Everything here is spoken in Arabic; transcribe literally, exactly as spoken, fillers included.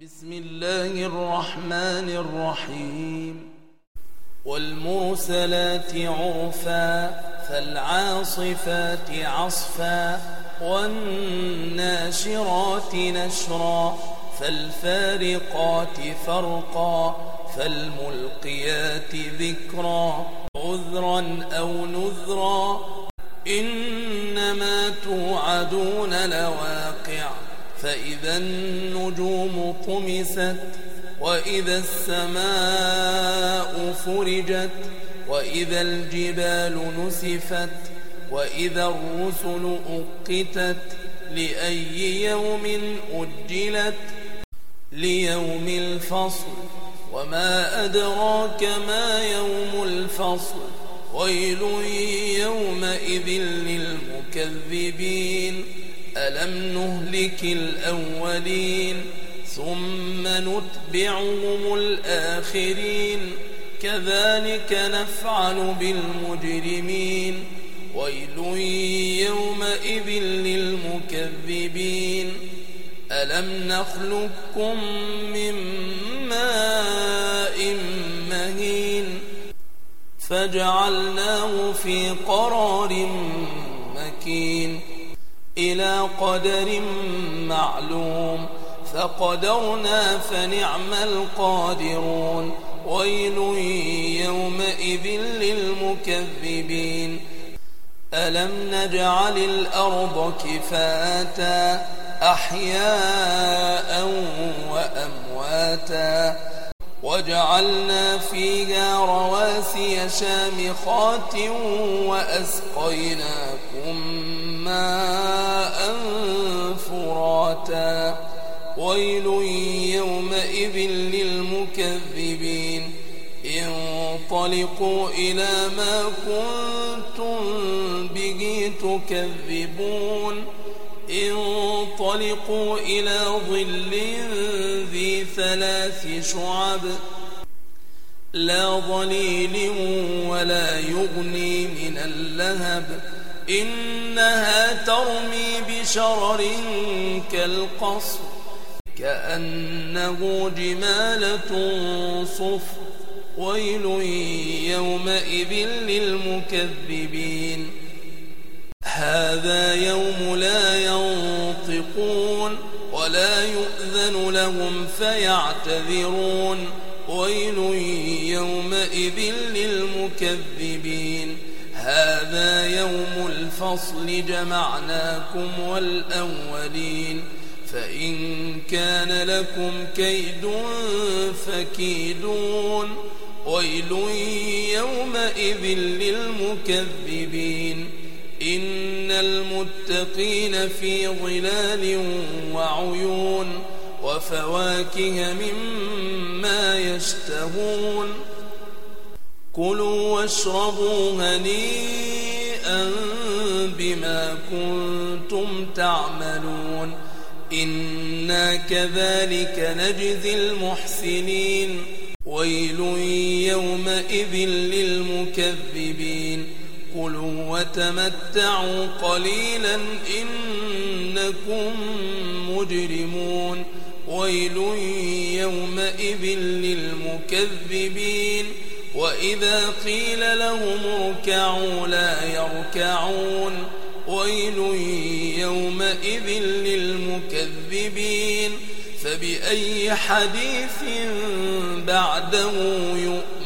بسم الله الرحمن الرحيم والمرسلات عرفا فالعاصفات عصفا والناشرات نشرا فالفارقات فرقا فالملقيات ذكرا عذرا أو نذرا إنما توعدون لواقع فإذا النجوم طمست وإذا السماء فرجت وإذا الجبال نسفت وإذا الرسل أقتت لأي يوم أجلت ليوم الفصل وما أدراك ما يوم الفصل ويل يومئذ للمكذبين ألم نهلك الأولين ثم نتبعهم الآخرين كذلك نفعل بالمجرمين ويل يومئذ للمكذبين ألم نخلقكم من ماء مهين فجعلناه في قرار مكين إلى قدر معلوم فقدرنا فنعم القادرون ويل يومئذ للمكذبين ألم نجعل الأرض كفاتا أحياء وأمواتا وجعلنا فيها رواسي شامخات وأسقيناكم ماء فراتا ويل يومئذ للمكذبين انطلقوا إلى ما كنتم به تكذبون انطلقوا إلى ظل ذي ثلاث شعب لا ظليل ولا يغني من اللهب إنها ترمي بشرر كالقصر كأنه جمالة صفر ويل يومئذ للمكذبين هذا يوم لا ينطقون ولا يؤذن لهم فيعتذرون ويل يومئذ للمكذبين هذا يوم الفصل جمعناكم والأولين فإن كان لكم كيد فكيدون ويل يومئذ للمكذبين إن المتقين في ظلال وعيون وفواكه مما يشتهون كلوا واشربوا هنيئا بما كنتم تعملون إنا كذلك نجزي المحسنين ويل يومئذ للمكذبين كلوا وتمتعوا قليلا إنكم مجرمون ويل يومئذ للمكذبين وإذا قيل لهم اركعوا لا يركعون ويل يومئذ للمكذبين فبأي حديث بعده يؤمنون